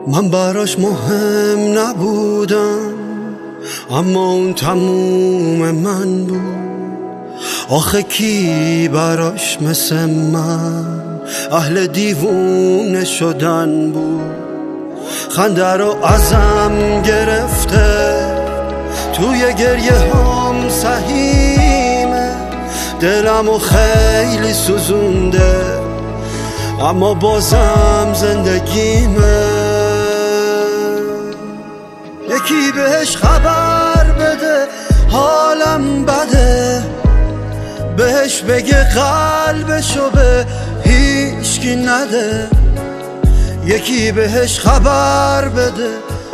من براش مهم نبودم، اما اون تموم من بود. آخه کی براش مثل من اهل دیوونه شدن بود؟ خنده رو ازم گرفته، توی گریه هم سهیمه. دلمو خیلی سوزونده، اما بازم زندگیمه. یکی بهش خبر بده حالم بده، بهش بگه قلبشو به هیچکی نده. یکی بهش خبر بده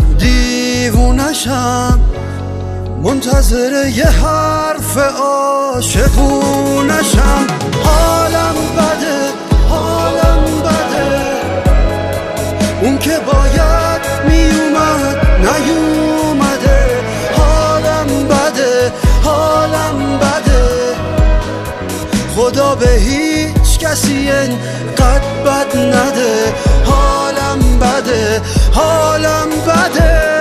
دیوونشم، منتظر یه حرف عاشقونشم. حالم بده، حالم بده، اون که باید میومد نیومده. حالم بده، حالم بده، خدا به هیچ کسی اینقدر بد نده. حالم بده، حالم بده.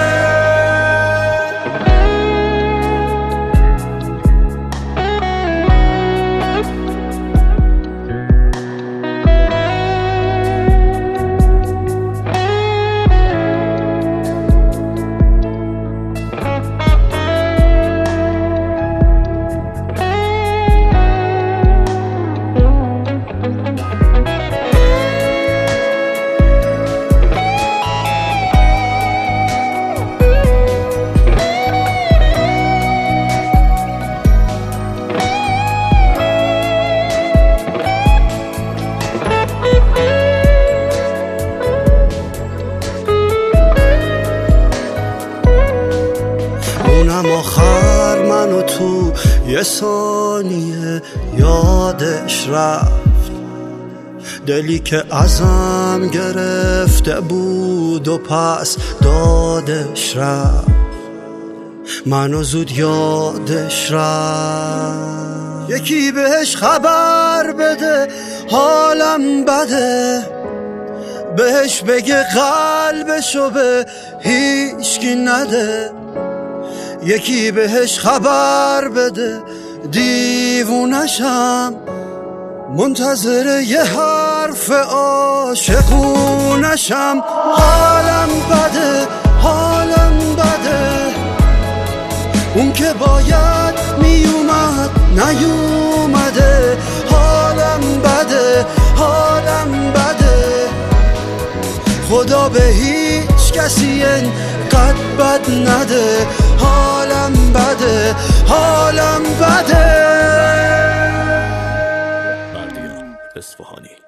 اونم آخر منو تو یه ثانیه یادش رفت. دلی که ازم گرفته بود و پس دادش رفت. منو زود یادش رفت. یکی بهش خبر بده حالم بده، بهش بگه قلبشو به هیچکی نده. یکی بهش خبر بده دیوونشم، منتظر یه حرف عاشقونشم. حالم بده، حالم بده، اون که باید میومد نیومده. حالم بده، حالم بده، خدا به هیچ کسی اینقدر بد نده. حالم بده، حالم بده. بردیا اصفهانی.